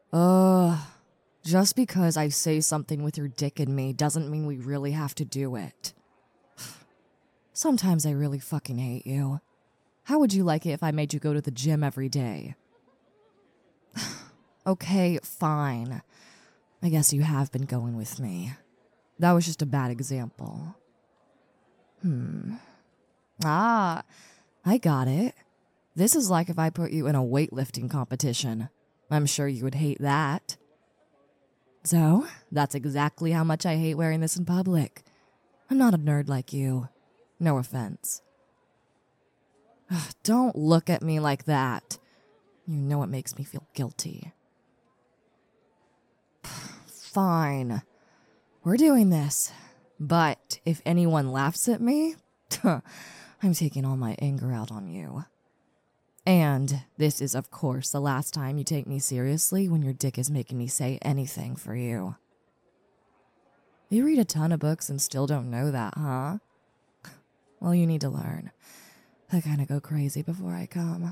Ugh. Just because I say something with your dick in me doesn't mean we really have to do it. Sometimes I really fucking hate you. How would you like it if I made you go to the gym every day? Okay, fine. I guess you have been going with me. That was just a bad example. Ah, I got it. This is like if I put you in a weightlifting competition. I'm sure you would hate that. So, that's exactly how much I hate wearing this in public. I'm not a nerd like you. No offense. Ugh, don't look at me like that. You know it makes me feel guilty. Fine. We're doing this. But if anyone laughs at me, I'm taking all my anger out on you. And this is, of course, the last time you take me seriously when your dick is making me say anything for you. You read a ton of books and still don't know that, huh? Well, you need to learn. I kind of go crazy before I come.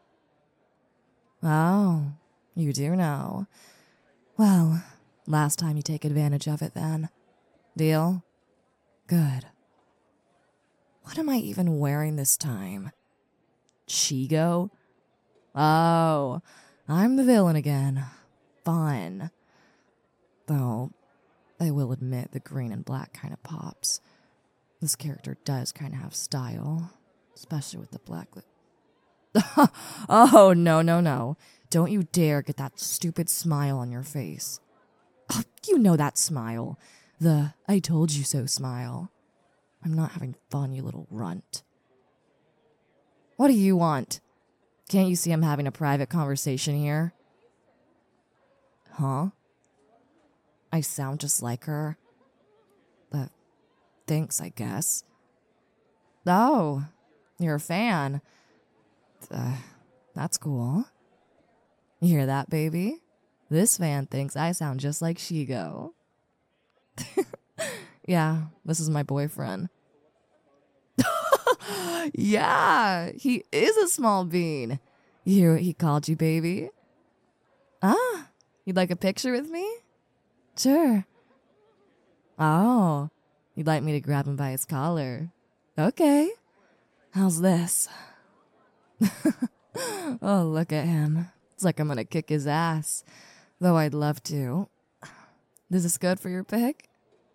Oh, you do know. Well, last time you take advantage of it then. Deal? Good. What am I even wearing this time? Chigo? Oh, I'm the villain again. Fun. Though, I will admit the green and black kind of pops. This character does kind of have style, especially with the black lip. Oh, no. Don't you dare get that stupid smile on your face. Oh, you know that smile. The I told you so smile. I'm not having fun, you little runt. What do you want? Can't you see I'm having a private conversation here? Huh? I sound just like her. Thanks, I guess. Oh, you're a fan. That's cool. You hear that, baby? This fan thinks I sound just like Shigo. Yeah, this is my boyfriend. Yeah, he is a small bean. He called you baby? Ah, you'd like a picture with me? Sure. Oh, you'd like me to grab him by his collar? Okay. How's this? Oh, look at him. It's like I'm gonna kick his ass. Though I'd love to. Is this good for your pic?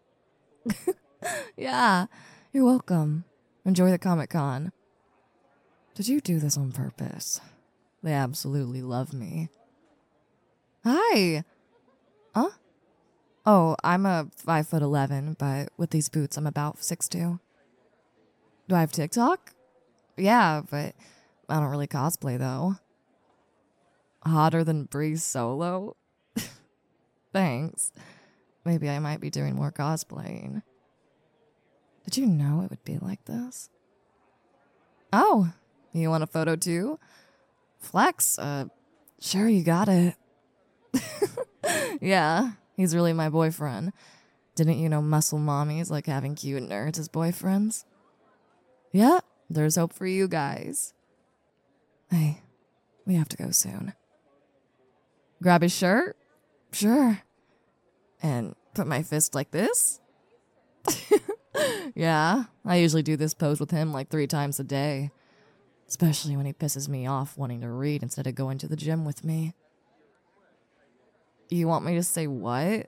Yeah, you're welcome. Enjoy the Comic-Con. Did you do this on purpose? They absolutely love me. Hi! Huh? Oh, I'm a 5'11", but with these boots I'm about 6'2". Do I have TikTok? Yeah, but I don't really cosplay though. Hotter than Bree Solo? Thanks. Maybe I might be doing more cosplaying. Did you know it would be like this? Oh, you want a photo too? Flex, sure, you got it. Yeah, he's really my boyfriend. Didn't you know muscle mommies like having cute nerds as boyfriends? Yeah, there's hope for you guys. Hey, we have to go soon. Grab his shirt? Sure. And put my fist like this? Yeah, I usually do this pose with him like 3 times a day. Especially when he pisses me off wanting to read instead of going to the gym with me. You want me to say what?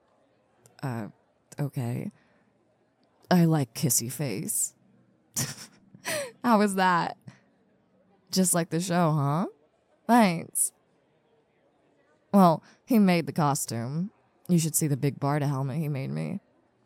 Okay. I like kissy face. How is that? Just like the show, huh? Thanks. Well, he made the costume. You should see the big Barda helmet he made me.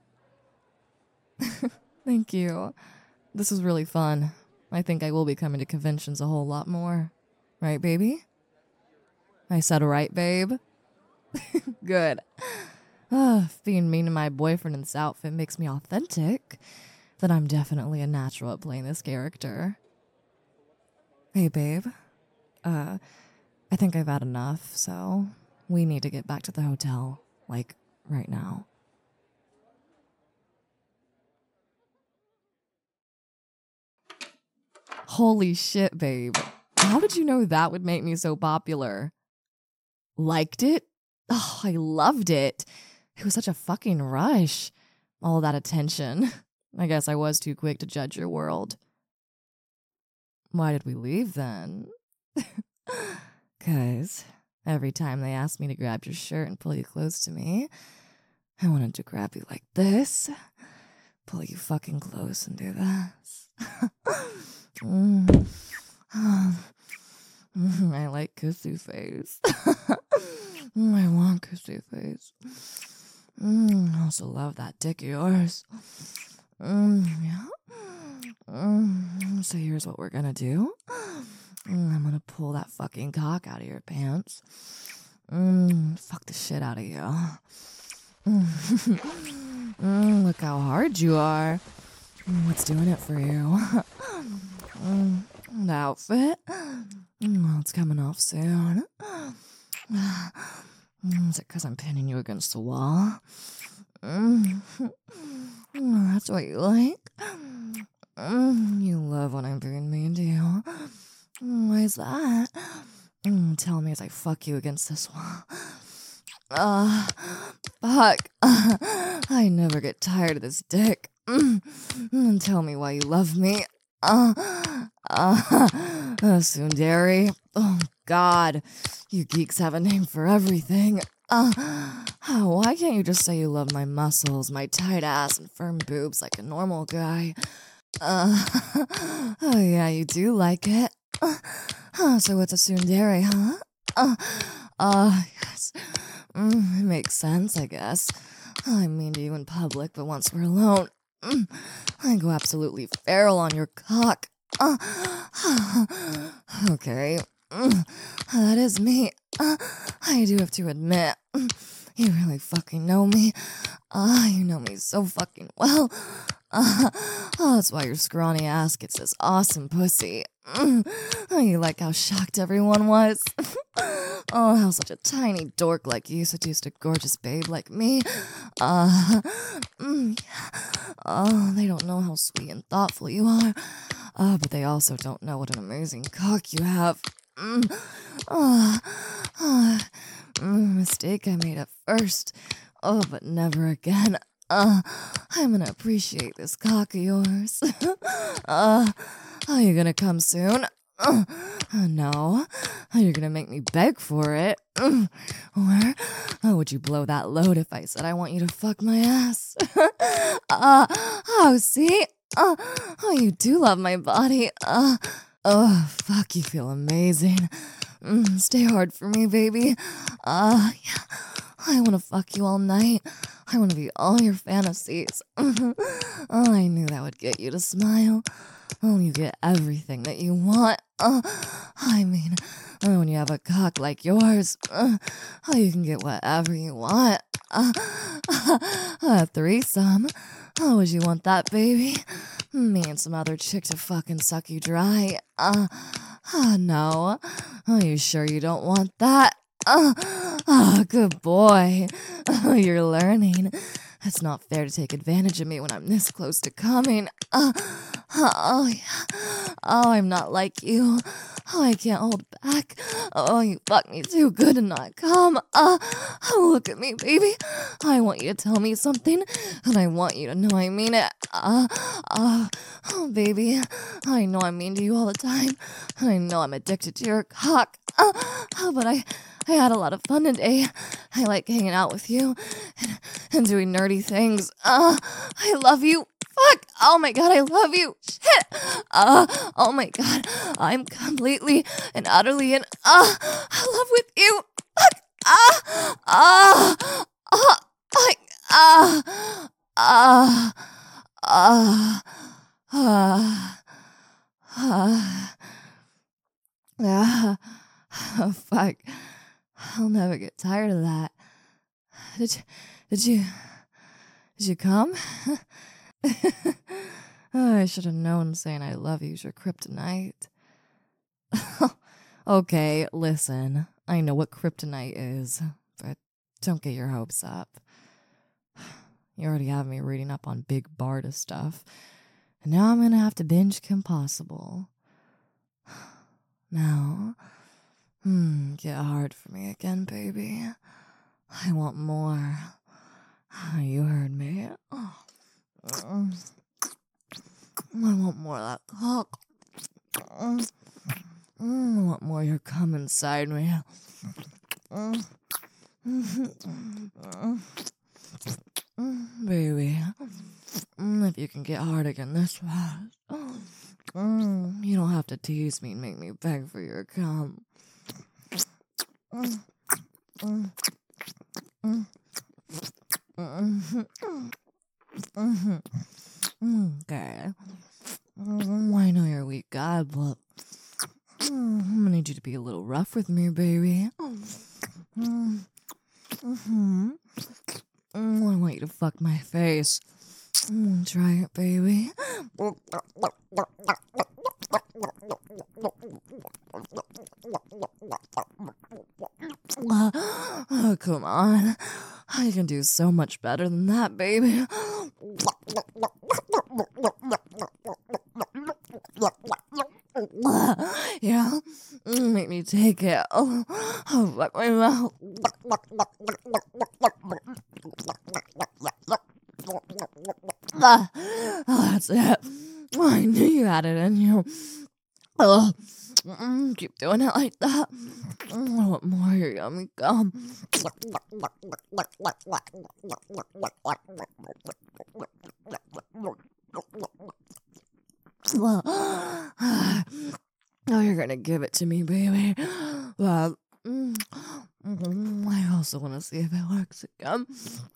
Thank you. This was really fun. I think I will be coming to conventions a whole lot more. Right, baby? I said right, babe? Good. Being mean to my boyfriend in this outfit makes me authentic. Then I'm definitely a natural at playing this character. Hey, babe. I think I've had enough, so we need to get back to the hotel, like, right now. Holy shit, babe. How did you know that would make me so popular? Liked it? Oh, I loved it. It was such a fucking rush. All that attention. I guess I was too quick to judge your world. Why did we leave then? 'Cause every time they asked me to grab your shirt and pull you close to me, I wanted to grab you like this, pull you fucking close and do this. I like kissy face. I want kissy face. I also love that dick of yours. Yeah. So here's what we're gonna do. I'm gonna pull that fucking cock out of your pants. Fuck the shit out of you. Look how hard you are. What's doing it for you? The outfit? Well, it's coming off soon. Is it because I'm pinning you against the wall? That's what you like? You love when I'm being mean to you. Why is that? Tell me as I fuck you against this wall. Fuck. I never get tired of this dick. Tell me why you love me. Sundari. Oh, God. You geeks have a name for everything. Why can't you just say you love my muscles, my tight ass, and firm boobs like a normal guy? Oh, yeah, you do like it. So it's a tsundere, huh? Yes. It makes sense, I guess. I'm mean to you in public, but once we're alone, I go absolutely feral on your cock. Okay. That is me. I do have to admit, you really fucking know me. You know me so fucking well. That's why your scrawny ass gets this awesome pussy. You like how shocked everyone was? How such a tiny dork like you seduced a gorgeous babe like me. They don't know how sweet and thoughtful you are. But they also don't know what an amazing cock you have. Mistake I made at first. But never again. I'm gonna appreciate this cock of yours. Are you gonna come soon? No. You're gonna make me beg for it. Or would you blow that load if I said I want you to fuck my ass? See? You do love my body. Fuck, you feel amazing. Stay hard for me, baby. Yeah. I want to fuck you all night. I want to be all your fantasies. I knew that would get you to smile. You get everything that you want. I mean, when you have a cock like yours, you can get whatever you want. A threesome. Would you want that, baby? Me and some other chick to fucking suck you dry. No. Are you sure you don't want that? Good boy. You're learning. It's not fair to take advantage of me when I'm this close to coming. Yeah. I'm not like you. I can't hold back. You fuck me too good to not come. Look at me, baby. I want you to tell me something, and I want you to know I mean it. Baby, I know I'm mean to you all the time. I know I'm addicted to your cock. But I had a lot of fun today. I like hanging out with you and doing nerdy things. I love you. Fuck! Oh my god, I love you! Shit! Oh my god, I'm completely and utterly in love with you! Fuck! Fuck. I'll never get tired of that. Did you come? I should have known saying I love you's your kryptonite. Okay, listen. I know what kryptonite is, but don't get your hopes up. You already have me reading up on Big Barda stuff, and now I'm gonna have to binge Kim Possible. Now, get hard for me again, baby. I want more. You heard me. I want more of that cock. I want more of your cum inside me. Baby, if you can get hard again this fast, you don't have to tease me and make me beg for your cum. Okay. I know you're a weak guy, but I'm gonna need you to be a little rough with me, baby. I want you to fuck my face. Try it, baby. Oh, come on. I can do so much better than that, baby. Yeah, make me take it. Oh, fuck my mouth. That's it. I knew you had it in you. Keep doing it like that. I want more of your yummy gum. Oh, you're gonna give it to me, baby. I also want to see if it works again.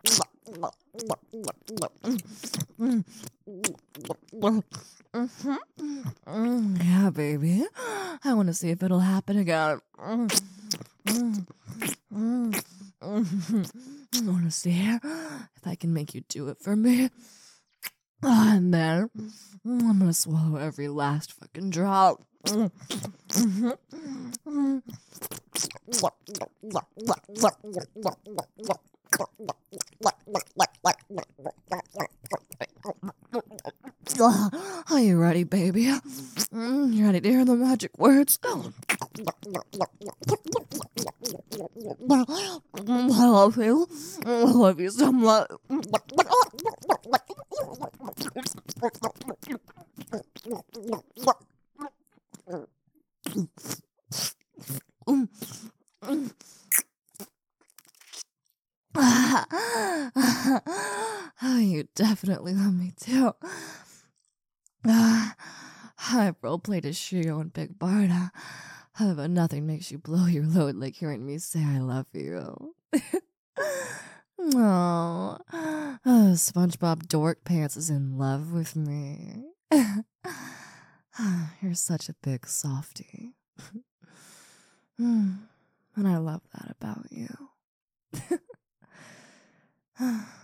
Yeah, baby. I want to see if it'll happen again. I want to see if I can make you do it for me. And then I'm gonna swallow every last fucking drop. Are you ready, baby? You ready to hear the magic words? I love you. I love you so much. Oh, you definitely love me too. I've roleplayed as Shio and Big Barda, but nothing makes you blow your load like hearing me say I love you. Oh, SpongeBob Dork Pants is in love with me. You're such a big softie. And I love that about you.